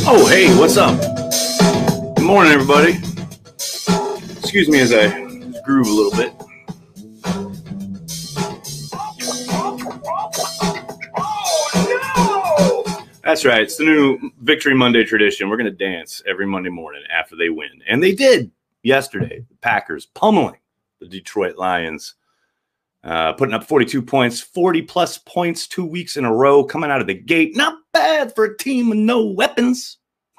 Oh, hey, what's up? Good morning, everybody. Excuse me as I groove a little bit. That's right. It's the new Victory Monday tradition. We're going to dance every Monday morning after they win. And they did yesterday. The Packers pummeling the Detroit Lions, putting up 42 points, 40-plus points 2 weeks in a row, coming out of the gate. Not bad for a team with no weapons.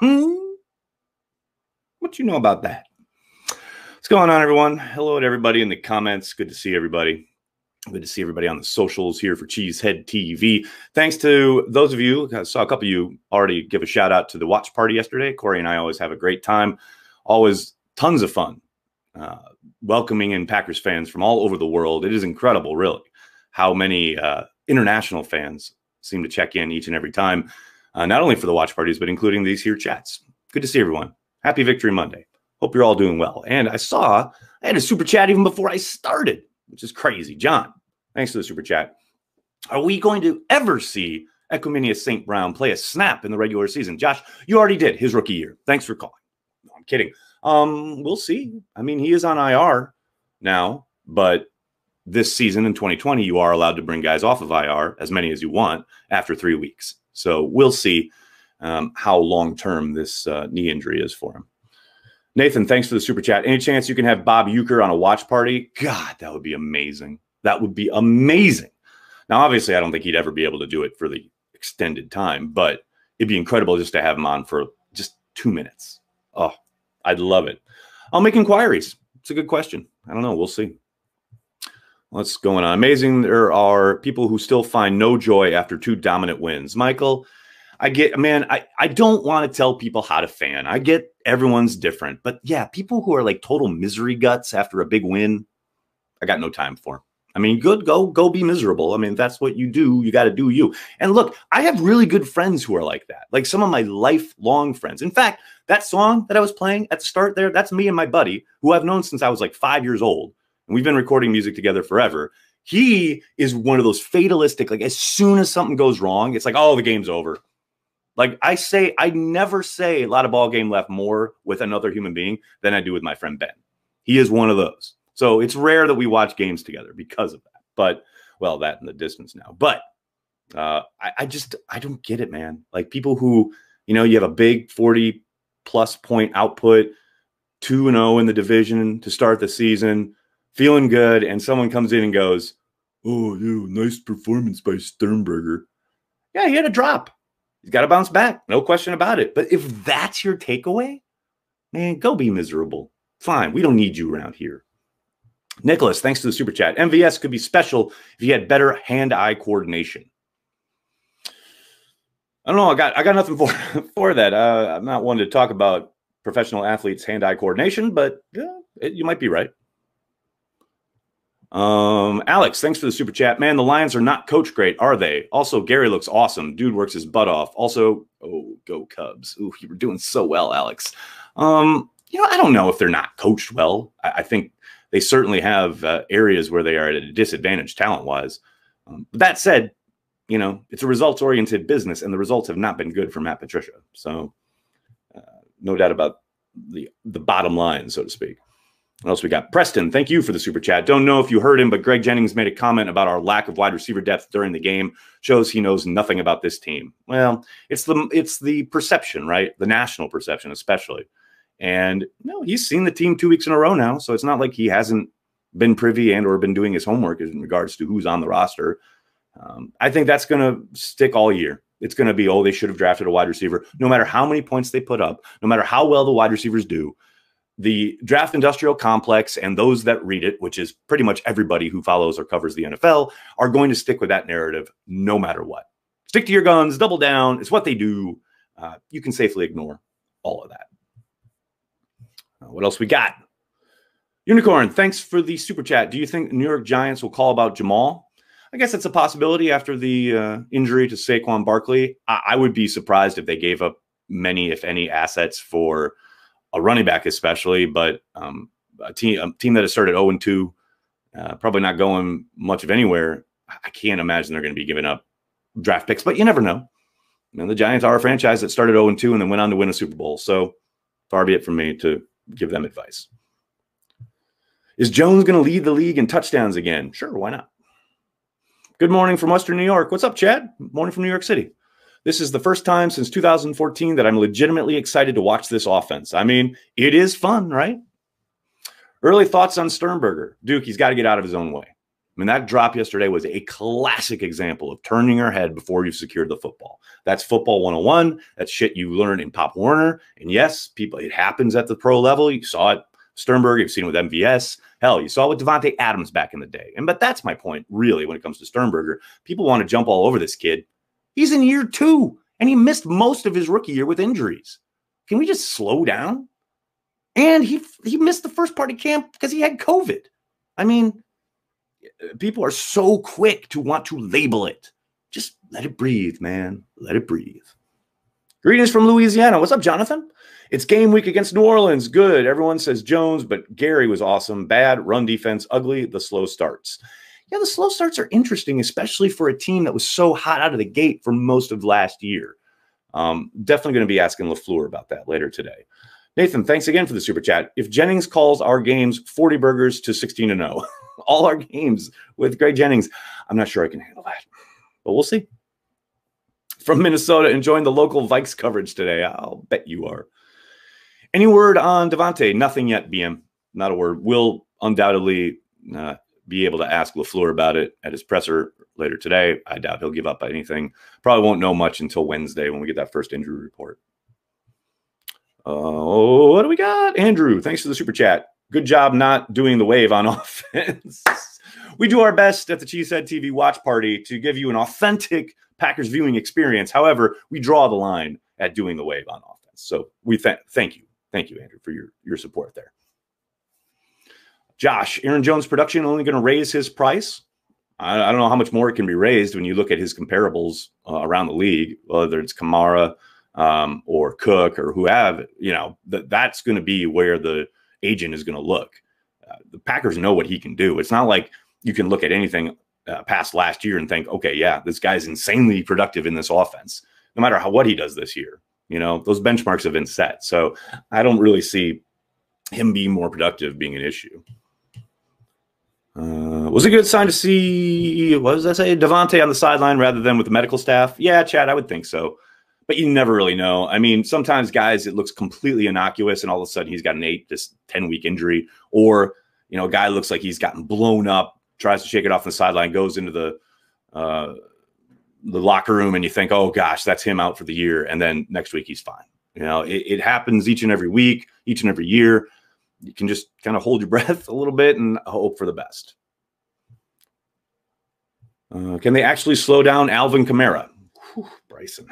What you know about that? What's going on, everyone? Hello to everybody in the comments. Good to see everybody. Good to see everybody on the socials here for Cheesehead TV. Thanks to those of you. I saw a couple of you already give a shout out to the watch party yesterday. Corey and I always have a great time. Always tons of fun. Welcoming in Packers fans from all over the world. It is incredible, really, how many international fans seem to check in each and every time, not only for the watch parties, but including these here chats. Good to see everyone. Happy Victory Monday. Hope you're all doing well. And I had a super chat even before I started, which is crazy. John, thanks for the super chat. Are we going to ever see Equanimeous St. Brown play a snap in the regular season? Josh, you already did his rookie year. Thanks for calling. No, I'm kidding. We'll see. I mean, he is on IR now, but this season in 2020, you are allowed to bring guys off of IR, as many as you want, after 3 weeks. So we'll see how long-term this knee injury is for him. Nathan, thanks for the super chat. Any chance you can have Bob Uecker on a watch party? God, that would be amazing. That would be amazing. Now, obviously, I don't think he'd ever be able to do it for the extended time, but it'd be incredible just to have him on for just 2 minutes. Oh, I'd love it. I'll make inquiries. It's a good question. I don't know. We'll see. What's going on? Amazing. There are people who still find no joy after 2 dominant wins. Michael, I don't want to tell people how to fan. I get everyone's different. But yeah, people who are like total misery guts after a big win, I got no time for. I mean, good, go be miserable. I mean, that's what you do. You got to do you. And look, I have really good friends who are like that. Like some of my lifelong friends. In fact, that song that I was playing at the start there, that's me and my buddy who I've known since I was like 5 years old. And we've been recording music together forever. He is one of those fatalistic, like as soon as something goes wrong, it's like, oh, the game's over. Like I never say a lot of ball game left more with another human being than I do with my friend Ben. He is one of those. So it's rare that we watch games together because of that. But, well, that in the distance now. But I don't get it, man. Like people who, you have a big 40-plus point output, 2-0 in the division to start the season, feeling good, and someone comes in and goes, oh, nice performance by Sternberger. Yeah, he had a drop. He's got to bounce back. No question about it. But if that's your takeaway, man, go be miserable. Fine. We don't need you around here. Nicholas, thanks to the super chat. MVS could be special if he had better hand-eye coordination. I don't know. I got nothing for that. I'm not one to talk about professional athletes' hand-eye coordination, but you might be right. Alex, thanks for the super chat. Man, the Lions are not coached great, are they? Also, Gary looks awesome. Dude works his butt off. Also, go Cubs. Ooh, you were doing so well, Alex. I don't know if they're not coached well. I think they certainly have areas where they are at a disadvantage talent-wise. That said, it's a results-oriented business, and the results have not been good for Matt Patricia. So, no doubt about the bottom line, so to speak. What else we got? Preston, thank you for the super chat. Don't know if you heard him, but Greg Jennings made a comment about our lack of wide receiver depth during the game. Shows he knows nothing about this team. Well, it's the perception, right? The national perception, especially. And he's seen the team 2 weeks in a row now, so it's not like he hasn't been privy and or been doing his homework in regards to who's on the roster. I think that's going to stick all year. It's going to be, they should have drafted a wide receiver. No matter how many points they put up, no matter how well the wide receivers do, the draft industrial complex and those that read it, which is pretty much everybody who follows or covers the NFL, are going to stick with that narrative no matter what. Stick to your guns, double down. It's what they do. You can safely ignore all of that. What else we got? Unicorn, thanks for the super chat. Do you think New York Giants will call about Jamal? I guess it's a possibility after the injury to Saquon Barkley. I would be surprised if they gave up many, if any, assets for a running back especially, but a team that has started 0-2, probably not going much of anywhere. I can't imagine they're going to be giving up draft picks, but you never know. And the Giants are a franchise that started 0-2 and then went on to win a Super Bowl. So far be it from me to give them advice. Is Jones going to lead the league in touchdowns again? Sure, why not? Good morning from Western New York. What's up, Chad? Morning from New York City. This is the first time since 2014 that I'm legitimately excited to watch this offense. I mean, it is fun, right? Early thoughts on Sternberger. Duke, he's got to get out of his own way. I mean, that drop yesterday was a classic example of turning your head before you've secured the football. That's football 101. That's shit you learn in Pop Warner. And yes, people, it happens at the pro level. You saw it, Sternberger. You've seen it with MVS. Hell, you saw it with Davante Adams back in the day. But that's my point, really, when it comes to Sternberger. People want to jump all over this kid. He's in year 2, and he missed most of his rookie year with injuries. Can we just slow down? And he missed the first part of camp because he had COVID. I mean, people are so quick to want to label it. Just let it breathe, man. Let it breathe. Greetings from Louisiana. What's up, Jonathan? It's game week against New Orleans. Good. Everyone says Jones, but Gary was awesome. Bad. Run defense. Ugly. The slow starts. Yeah, the slow starts are interesting, especially for a team that was so hot out of the gate for most of last year. Definitely going to be asking LaFleur about that later today. Nathan, thanks again for the super chat. If Jennings calls our games 40 burgers to 16-0, all our games with Greg Jennings, I'm not sure I can handle that, but we'll see. From Minnesota, enjoying the local Vikes coverage today. I'll bet you are. Any word on Davante? Nothing yet, BM. Not a word. We'll undoubtedly be able to ask LaFleur about it at his presser later today. I doubt he'll give up anything. Probably won't know much until Wednesday when we get that first injury report. What do we got? Andrew, thanks for the super chat. Good job not doing the wave on offense. We do our best at the Cheesehead TV watch party to give you an authentic Packers viewing experience. However, we draw the line at doing the wave on offense. So we thank you. Thank you, Andrew, for your support there. Josh, Aaron Jones production only going to raise his price? I don't know how much more it can be raised when you look at his comparables around the league, whether it's Kamara or Cook or who have, that's going to be where the agent is going to look. The Packers know what he can do. It's not like you can look at anything past last year and think, okay, yeah, this guy's insanely productive in this offense, no matter what he does this year. Those benchmarks have been set. So I don't really see him being more productive being an issue. Was it a good sign to see, what does that say, Davante on the sideline rather than with the medical staff? Yeah, Chad, I would think so. But you never really know. I mean, sometimes guys, it looks completely innocuous and all of a sudden he's got an 8 to 10-week injury. Or, a guy looks like he's gotten blown up, tries to shake it off the sideline, goes into the locker room and you think, oh, gosh, that's him out for the year. And then next week he's fine. It happens each and every week, each and every year. You can just kind of hold your breath a little bit and hope for the best. Can they actually slow down Alvin Kamara? Whew, Bryson.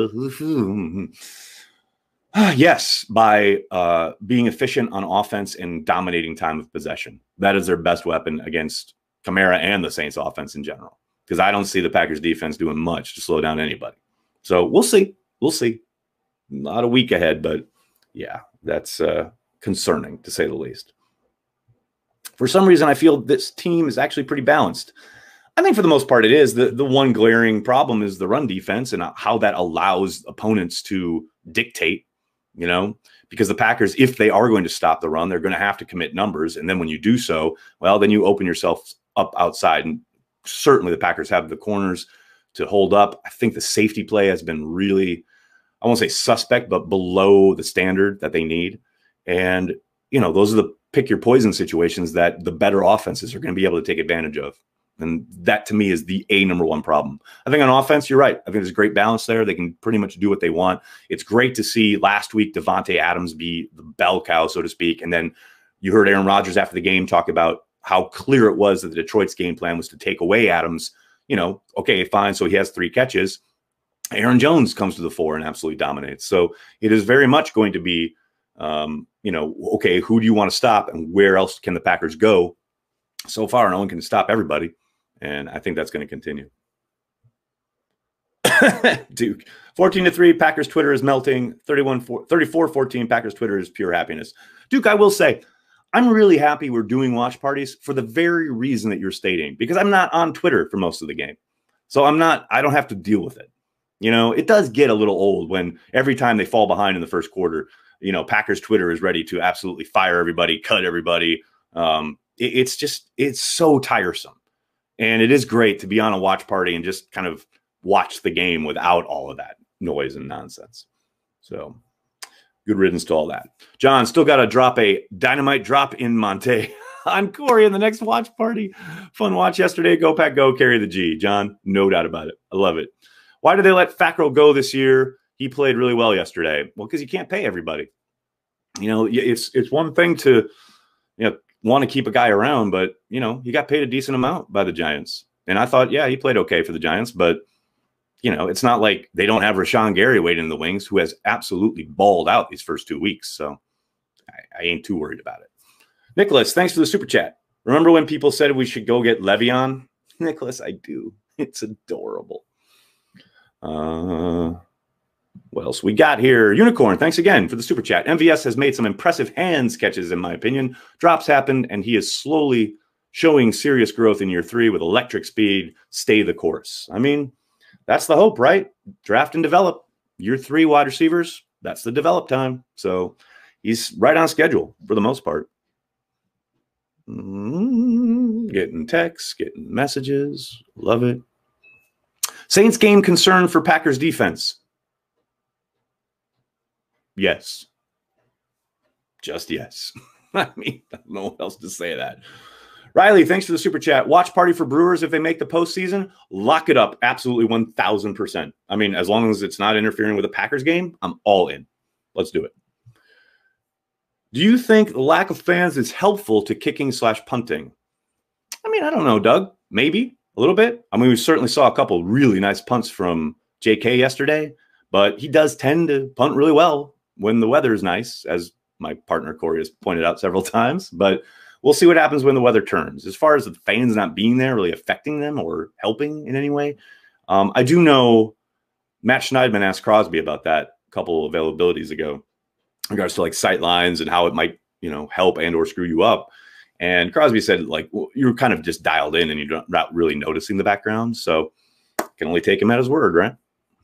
Yes, by being efficient on offense and dominating time of possession. That is their best weapon against Kamara and the Saints offense in general. Because I don't see the Packers defense doing much to slow down anybody. So we'll see. We'll see. Not a week ahead, but yeah, that's concerning to say the least. For some reason, I feel this team is actually pretty balanced. I think for the most part it is. The one glaring problem is the run defense and how that allows opponents to dictate, because the Packers, if they are going to stop the run, they're going to have to commit numbers. And then when you do so, well, then you open yourself up outside. And certainly the Packers have the corners to hold up. I think the safety play has been really, I won't say suspect, but below the standard that they need. And, those are the pick your poison situations that the better offenses are going to be able to take advantage of. And that, to me, is the number one problem. I think on offense, you're right. I think there's a great balance there. They can pretty much do what they want. It's great to see last week Davante Adams be the bell cow, so to speak. And then you heard Aaron Rodgers after the game talk about how clear it was that the Detroit's game plan was to take away Adams. Okay, fine. So he has 3 catches. Aaron Jones comes to the fore and absolutely dominates. So it is very much going to be, okay, who do you want to stop and where else can the Packers go? So far, no one can stop everybody. And I think that's going to continue. Duke, 14-3, Packers Twitter is melting. 34-14, Packers Twitter is pure happiness. Duke, I will say, I'm really happy we're doing watch parties for the very reason that you're stating, because I'm not on Twitter for most of the game. So I don't have to deal with it. You know, it does get a little old when every time they fall behind in the first quarter, you know, Packers Twitter is ready to absolutely fire everybody, cut everybody. It's so tiresome. And it is great to be on a watch party and just kind of watch the game without all of that noise and nonsense. So good riddance to all that. John, still got to drop a dynamite drop in Monte on Corey in the next watch party. Fun watch yesterday. Go Pack Go, carry the G. John, no doubt about it. I love it. Why did they let Fackrell go this year? He played really well yesterday. Well, because you can't pay everybody. You know, it's one thing to, you know, want to keep a guy around, but, you know, he got paid a decent amount by the Giants. And I thought, yeah, he played okay for the Giants, but, you know, it's not like they don't have Rashawn Gary waiting in the wings, who has absolutely balled out these first 2 weeks. So I ain't too worried about it. Nicholas, thanks for the super chat. Remember when people said we should go get Le'Veon? Nicholas, I do. It's adorable. What else we got here? Unicorn, thanks again for the super chat. MVS has made some impressive hands catches, in my opinion. Drops happened, and he is slowly showing serious growth in year 3 with electric speed. Stay the course. I mean, that's the hope, right? Draft and develop. Year 3 wide receivers, that's the develop time. So he's right on schedule for the most part. Getting texts, getting messages. Love it. Saints game concern for Packers defense. Yes. Just yes. I mean, I don't know what else to say to that. Riley, thanks for the super chat. Watch party for Brewers if they make the postseason. Lock it up. Absolutely 1,000%. I mean, as long as it's not interfering with a Packers game, I'm all in. Let's do it. Do you think the lack of fans is helpful to kicking/punting? I mean, I don't know, Doug. Maybe a little bit. I mean, we certainly saw a couple really nice punts from JK yesterday, but he does tend to punt really well when the weather is nice, as my partner Corey has pointed out several times. But we'll see what happens when the weather turns. As far as the fans not being there really affecting them or helping in any way, I do know Matt Schneidman asked Crosby about that a couple of availabilities ago in regards to like sight lines and how it might, you know, help and or screw you up. And Crosby said, like, well, you're kind of just dialed in and you're not really noticing the background. So can only take him at his word, right?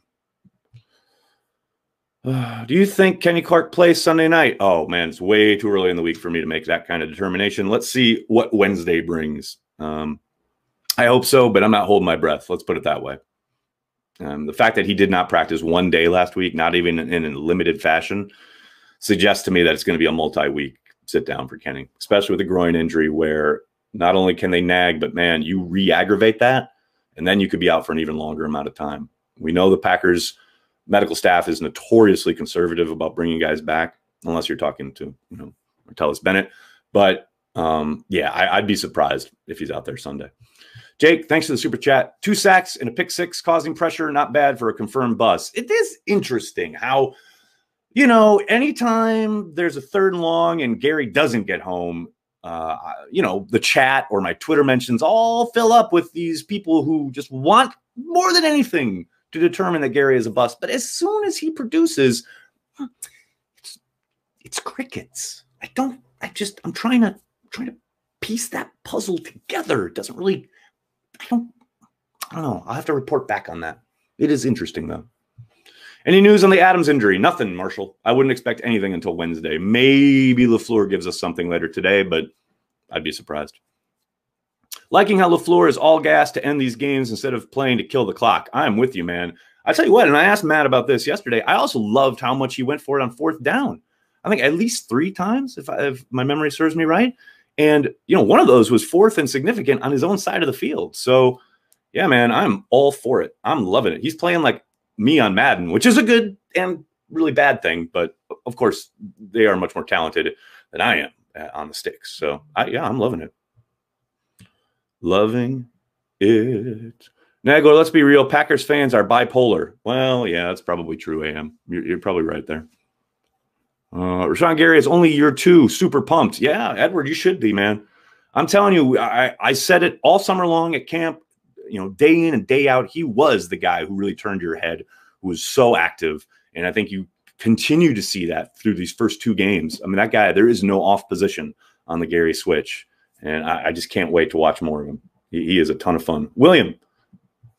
Do you think Kenny Clark plays Sunday night? Oh, man, it's way too early in the week for me to make that kind of determination. Let's see what Wednesday brings. I hope so, but I'm not holding my breath. Let's put it that way. The fact that he did not practice one day last week, not even in a limited fashion, suggests to me that it's going to be a multi-week sit down for Kenny, especially with a groin injury where not only can they nag, but, man, you re-aggravate that, and then you could be out for an even longer amount of time. We know the Packers medical staff is notoriously conservative about bringing guys back, unless you're talking to, you know, Martellus Bennett. But yeah, I'd be surprised if he's out there Sunday. Jake, thanks for the super chat. 2 sacks and a pick 6 causing pressure. Not bad for a confirmed bust. It is interesting how, you know, anytime there's a 3rd and long and Gary doesn't get home, you know, the chat or my Twitter mentions all fill up with these people who just want more than anything to determine that Gary is a bust. But as soon as he produces, it's crickets. I'm trying to piece that puzzle together. It doesn't really, I don't know. I'll have to report back on that. It is interesting though. Any news on the Adams injury? Nothing, Marshall. I wouldn't expect anything until Wednesday. Maybe LaFleur gives us something later today, but I'd be surprised. Liking how LaFleur is all gas to end these games instead of playing to kill the clock. I'm with you, man. I tell you what, and I asked Matt about this yesterday. I also loved how much he went for it on 4th down. I think at least 3 times, if my memory serves me right. And, you know, one of those was 4th and significant on his own side of the field. So, yeah, man, I'm all for it. I'm loving it. He's playing like me on Madden, which is a good and really bad thing. But, of course, they are much more talented than I am on the sticks. So, yeah, I'm loving it. Loving it. Nagler, let's be real. Packers fans are bipolar. Well, yeah, that's probably true, AM. You're probably right there. Rashawn Gary is only year 2. Super pumped. Yeah, Edward, you should be, man. I'm telling you, I said it all summer long at camp, you know, day in and day out. He was the guy who really turned your head, who was so active. And I think you continue to see that through these first 2 games. I mean, that guy, there is no off position on the Gary switch. And I just can't wait to watch more of him. He is a ton of fun. William,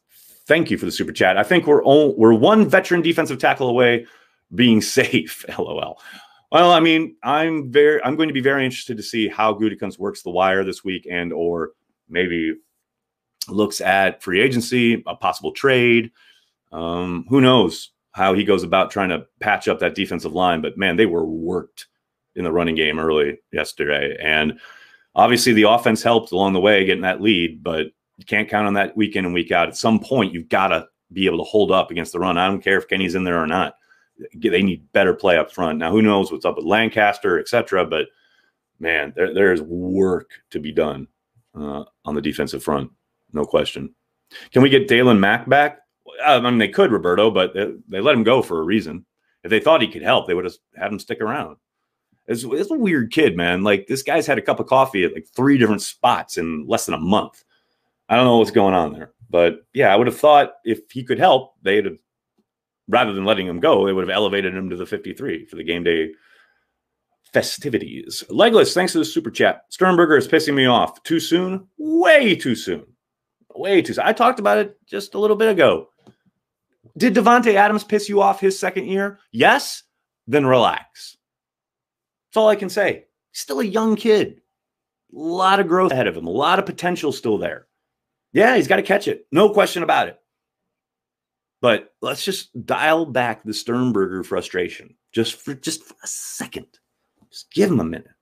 Thank you for the super chat. I think we're one veteran defensive tackle away being safe. LOL. Well, I mean, I'm going to be very interested to see how Gutekunst works the wire this week, and or maybe looks at free agency, a possible trade. Who knows how he goes about trying to patch up that defensive line? But man, they were worked in the running game early yesterday, and obviously the offense helped along the way getting that lead. But you can't count on that week in and week out. At some point, you've got to be able to hold up against the run. I don't care if Kenny's in there or not. They need better play up front. Now, who knows what's up with Lancaster, etc. But man, there's work to be done on the defensive front, no question. Can we get Dalen Mack back? I mean, they could, Roberto, but they let him go for a reason. If they thought he could help, they would have had him stick around. It's a weird kid, man. Like, this guy's had a cup of coffee at like 3 different spots in less than a month. I don't know what's going on there. But yeah, I would have thought if he could help, they'd have, rather than letting him go, they would have elevated him to the 53 for the game day festivities. Legless, thanks for the super chat. Sternberger is pissing me off. Too soon? Way too soon. Way too soon. I talked about it just a little bit ago. Did Davante Adams piss you off his second year? Yes? Then relax. That's all I can say. He's still a young kid. A lot of growth ahead of him. A lot of potential still there. Yeah, he's got to catch it. No question about it. But let's just dial back the Sternberger frustration just for a second. Just give him a minute.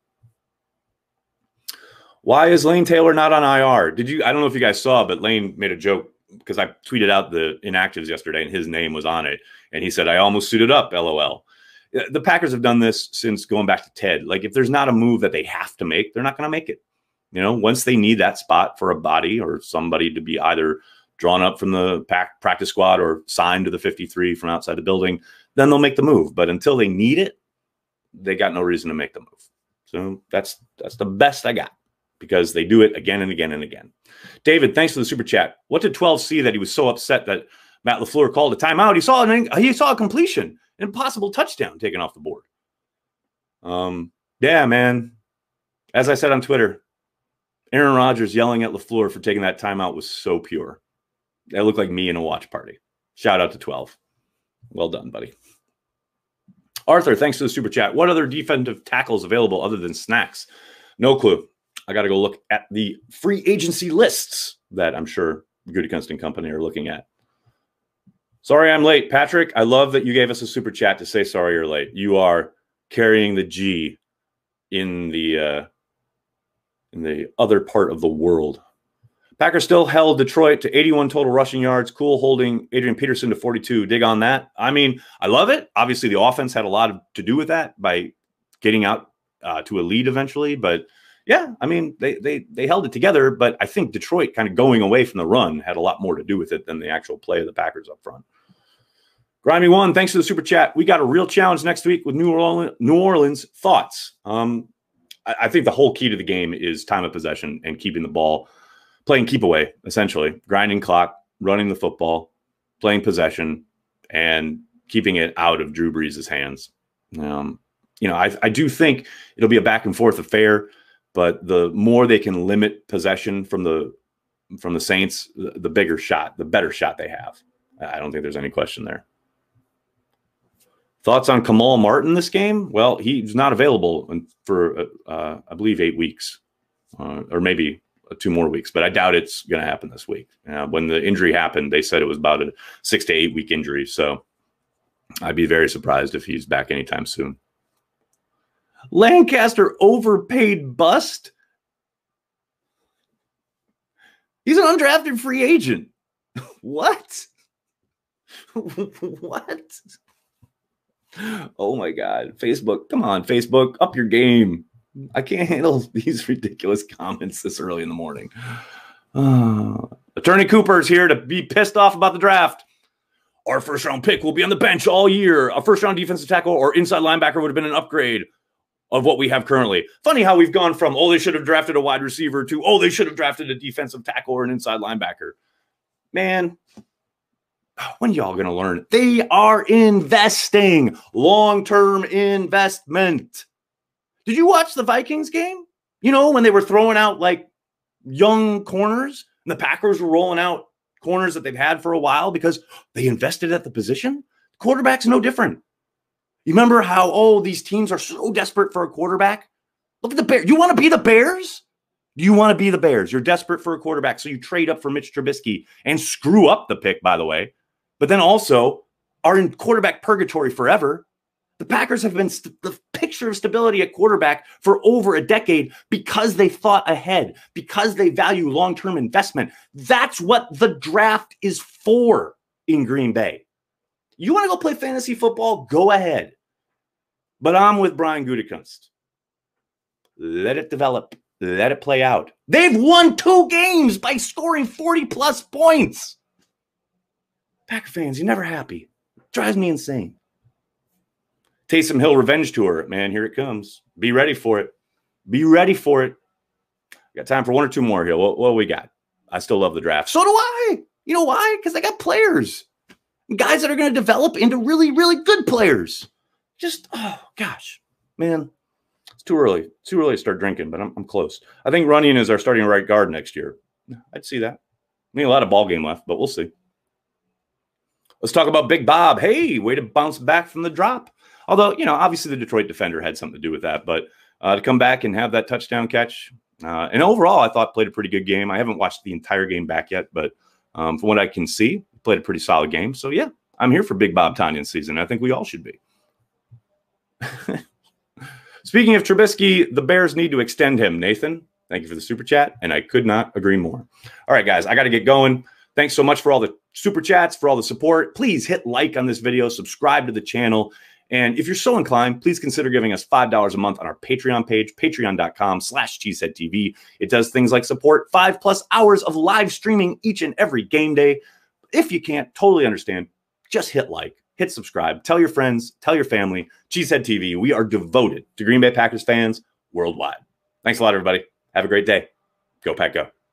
Why is Lane Taylor not on IR? I don't know if you guys saw, but Lane made a joke because I tweeted out the inactives yesterday and his name was on it. And he said, I almost suited up, LOL. The Packers have done this since going back to Ted. Like, if there's not a move that they have to make, they're not going to make it. You know, once they need that spot for a body or somebody to be either drawn up from the practice squad or signed to the 53 from outside the building, then they'll make the move. But until they need it, they got no reason to make the move. So that's the best I got, because they do it again and again and again. David, thanks for the super chat. What did 12 see that he was so upset that Matt LaFleur called a timeout? He saw a completion, an impossible touchdown taken off the board. Yeah, man. As I said on Twitter, Aaron Rodgers yelling at LaFleur for taking that timeout was so pure. That looked like me in a watch party. Shout out to 12. Well done, buddy. Arthur, thanks for the super chat. What other defensive tackles available other than Snacks? No clue. I got to go look at the free agency lists that I'm sure Gutekunst and company are looking at. Sorry I'm late. Patrick, I love that you gave us a super chat to say sorry you're late. You are carrying the G in the other part of the world. Packers still held Detroit to 81 total rushing yards. Cool holding Adrian Peterson to 42. Dig on that. I mean, I love it. Obviously, the offense had a lot to do with that by getting out to a lead eventually. But yeah, I mean, they held it together. But I think Detroit kind of going away from the run had a lot more to do with it than the actual play of the Packers up front. Grimy One, thanks for the super chat. We got a real challenge next week with New Orleans. Thoughts? I think the whole key to the game is time of possession and keeping the ball, playing keep away, essentially, grinding clock, running the football, playing possession, and keeping it out of Drew Brees' hands. I do think it'll be a back and forth affair, but the more they can limit possession from the Saints, the bigger shot, the better shot they have. I don't think there's any question there. Thoughts on Kamal Martin this game? Well, he's not available for, I believe, 8 weeks, or maybe 2 more weeks, but I doubt it's going to happen this week. When the injury happened, they said it was about a 6 to 8 week injury. So I'd be very surprised if he's back anytime soon. Lancaster overpaid bust. He's an undrafted free agent. What? What? Oh my God. Facebook. Come on, Facebook. Up your game. I can't handle these ridiculous comments this early in the morning. Attorney Cooper is here to be pissed off about the draft. Our first round pick will be on the bench all year. A first round defensive tackle or inside linebacker would have been an upgrade of what we have currently. Funny how we've gone from, oh, they should have drafted a wide receiver to, oh, they should have drafted a defensive tackle or an inside linebacker. Man, when y'all going to learn? They are investing. Long-term investment. Did you watch the Vikings game? You know, when they were throwing out like young corners and the Packers were rolling out corners that they've had for a while because they invested at the position. Quarterback's no different. You remember how, oh, these teams are so desperate for a quarterback? Look at the Bears. You want to be the Bears? You want to be the Bears. You're desperate for a quarterback, so you trade up for Mitch Trubisky and screw up the pick, by the way, but then also are in quarterback purgatory forever. The Packers have been the picture of stability at quarterback for over a decade because they thought ahead, because they value long-term investment. That's what the draft is for in Green Bay. You want to go play fantasy football? Go ahead. But I'm with Brian Gutekunst. Let it develop. Let it play out. They've won 2 games by scoring 40-plus points. Packer fans, you're never happy. It drives me insane. Taysom Hill revenge tour. Man, here it comes. Be ready for it. Be ready for it. Got time for 1 or 2 more here. What we got? I still love the draft. So do I. You know why? Because I got players. Guys that are going to develop into really, really good players. Just, oh, gosh. Man, it's too early. It's too early to start drinking, but I'm close. I think Runyon is our starting right guard next year. I'd see that. I mean, a lot of ball game left, but we'll see. Let's talk about Big Bob. Hey, way to bounce back from the drop. Although, you know, obviously the Detroit defender had something to do with that. But to come back and have that touchdown catch. And overall, I thought played a pretty good game. I haven't watched the entire game back yet, but from what I can see, played a pretty solid game. So, yeah, I'm here for Big Bob Tonyan season. I think we all should be. Speaking of Trubisky, the Bears need to extend him. Nathan, thank you for the super chat, and I could not agree more. All right, guys, I got to get going. Thanks so much for all the super chats, for all the support. Please hit like on this video, subscribe to the channel, and if you're so inclined, please consider giving us $5 a month on our Patreon page, patreon.com/cheeseheadtv. It does things like support 5+ hours of live streaming each and every game day. If you can't, totally understand. Just hit like. Hit subscribe. Tell your friends. Tell your family. Cheesehead TV. We are devoted to Green Bay Packers fans worldwide. Thanks a lot, everybody. Have a great day. Go Pack Go.